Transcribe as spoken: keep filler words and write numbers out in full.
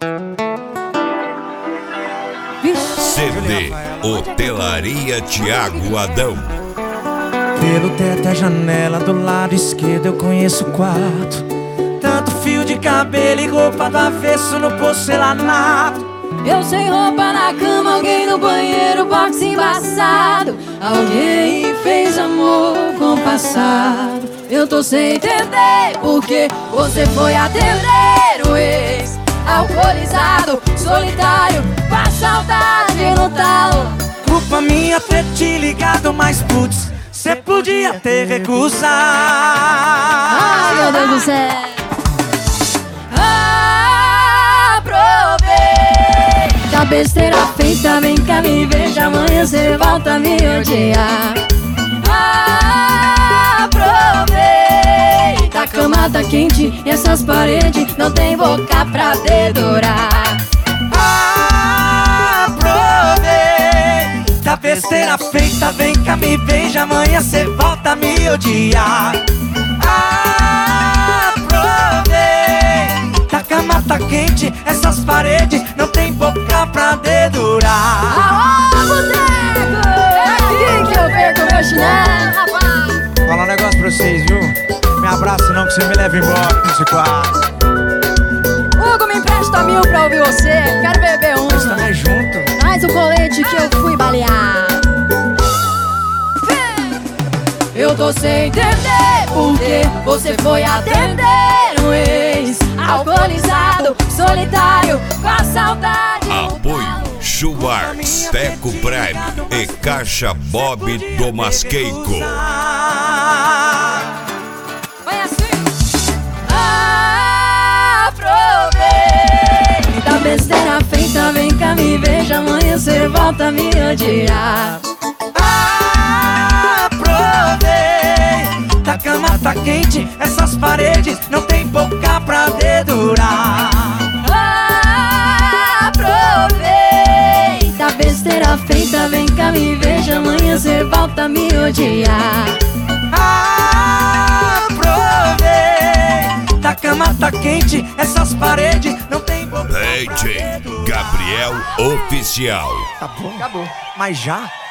C D Hotelaria Thiago Adão. Pelo teto e janela do lado esquerdo eu conheço o quarto. Tanto fio de cabelo e roupa do avesso no porcelanato. Eu sem roupa na cama, alguém no banheiro, box embaçado. Alguém fez amor com o passado. Eu tô sem entender porque você foi atender o ex. Alcoolizado, solitário, com a saudade no talo. Culpa minha ter te ligado, mas putz, cê podia ter recusado. Ai, meu Deus do céu. Da besteira feita, vem cá me veja, amanhã cê volta a me odiar. Aproveita, a cama tá quente e essas paredes não tem boca pra dedurar. Aproveita, besteira feita, vem cá me veja, amanhã cê volta a me odiar. Aproveita, a cama tá quente, essas paredes não tem boca pra dedurar. Aô, boteco! É aqui que eu perco meu chinelo, rapaz. Falar um negócio pra vocês, viu? Me abraça não que você me leva embora desse quarto. Hugo, me empresta mil pra ouvir você. Quero beber um. Nós também junto. Traz o colete que eu fui balear. Eu tô sem entender porque você foi atender um ex. Alcoolizado, solitário, com a saudade. Apoio Schwartz, Teco Prime e Caixa Bob do Masqueico. Vai assim. Aproveita, da besteira feita, vem cá me veja, amanhã cê volta a me odiar. Aproveita, a cama tá quente, essas paredes não tem boca pra dedurar. Aproveita, besteira feita, vem cá me veja, amanhã cê volta a me odiar. Aproveita, a cama tá quente, essas paredes não tem boca pra D J dedurar. Gabriel Oficial. Tá bom? Acabou. Mas já?